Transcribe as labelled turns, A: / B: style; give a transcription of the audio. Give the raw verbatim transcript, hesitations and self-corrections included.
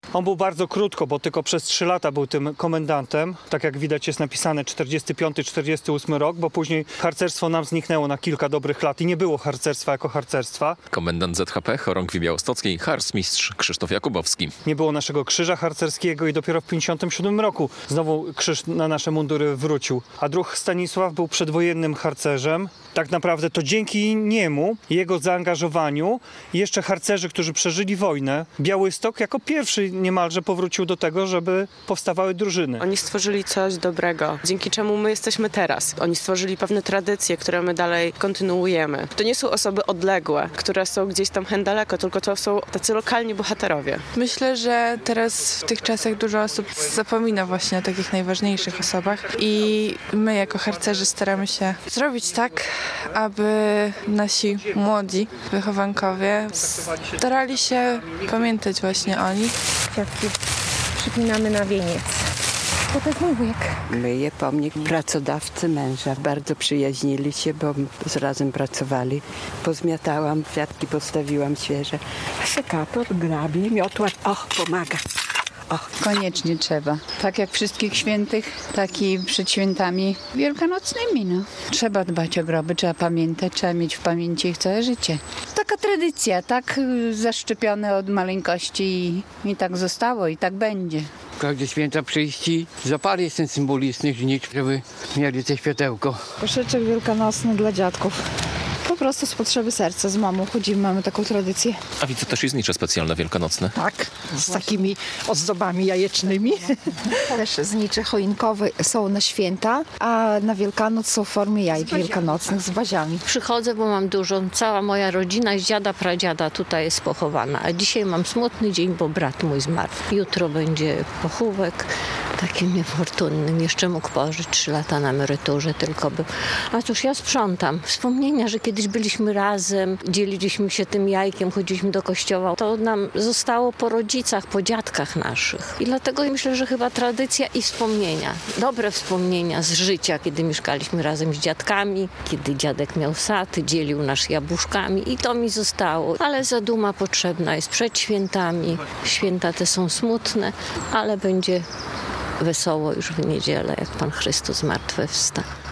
A: On był bardzo krótko, bo tylko przez trzy lata był tym komendantem. Tak jak widać jest napisane czterdziesty piąty czterdziesty ósmy rok, bo później harcerstwo nam zniknęło na kilka dobrych lat i nie było harcerstwa jako harcerstwa.
B: Komendant Z H P Chorągwi Białostockiej, harcmistrz Krzysztof Jakubowski.
A: Nie było naszego krzyża harcerskiego i dopiero w pięćdziesiątym siódmym roku znowu krzyż na nasze mundury wrócił. A druh Stanisław był przedwojennym harcerzem. Tak naprawdę to dzięki niemu, jego zaangażowaniu i jeszcze harcerzy, którzy przeżyli wojnę, Białystok jako pierwszy niemalże powrócił do tego, żeby powstawały drużyny.
C: Oni stworzyli coś dobrego, dzięki czemu my jesteśmy teraz. Oni stworzyli pewne tradycje, które my dalej kontynuujemy. To nie są osoby odległe, które są gdzieś tam hen daleko, tylko to są tacy lokalni bohaterowie.
D: Myślę, że teraz w tych czasach dużo osób zapomina właśnie o takich najważniejszych osobach i my jako harcerzy staramy się zrobić tak, aby nasi młodzi wychowankowie starali się pamiętać właśnie o nich.
E: Kwiatki przypinamy na wieniec. To jest mój wujek.
F: Myję pomnik pracodawcy męża. Bardzo przyjaźnili się, bo razem pracowali. Pozmiatałam, kwiatki postawiłam świeże. Sekator, grabie, miotła. Och, pomaga. Och.
G: Koniecznie trzeba. Tak jak wszystkich świętych, tak i przed świętami wielkanocnymi. No. Trzeba dbać o groby, trzeba pamiętać, trzeba mieć w pamięci ich całe życie. Taka tradycja, tak zaszczepione od maleńkości i, i tak zostało i tak będzie.
H: Każde święta przyjść i zapalić ten symboliczny znicz, żeby mieli te światełko.
I: Koszyczek wielkanocny dla dziadków. Po prostu z potrzeby serca, z mamą chodzimy, mamy taką tradycję.
B: A widzę też i znicze specjalne wielkanocne.
J: Tak, z takimi ozdobami jajecznymi.
I: Też znicze choinkowe są na święta, a na Wielkanoc są w formie jajek wielkanocnych z baziami.
K: Przychodzę, bo mam dużo. Cała moja rodzina z dziada, pradziada tutaj jest pochowana. A dzisiaj mam smutny dzień, bo brat mój zmarł. Jutro będzie pochówek. Takim niefortunnym. Jeszcze mógł pożyć trzy lata na emeryturze, tylko był. A cóż, ja sprzątam. Wspomnienia, że kiedyś byliśmy razem, dzieliliśmy się tym jajkiem, chodziliśmy do kościoła. To nam zostało po rodzicach, po dziadkach naszych. I dlatego myślę, że chyba tradycja i wspomnienia. Dobre wspomnienia z życia, kiedy mieszkaliśmy razem z dziadkami, kiedy dziadek miał sad, dzielił nas jabłuszkami i to mi zostało. Ale zaduma potrzebna jest przed świętami. Święta te są smutne, ale będzie wesoło już w niedzielę, jak Pan Chrystus zmartwychwstał.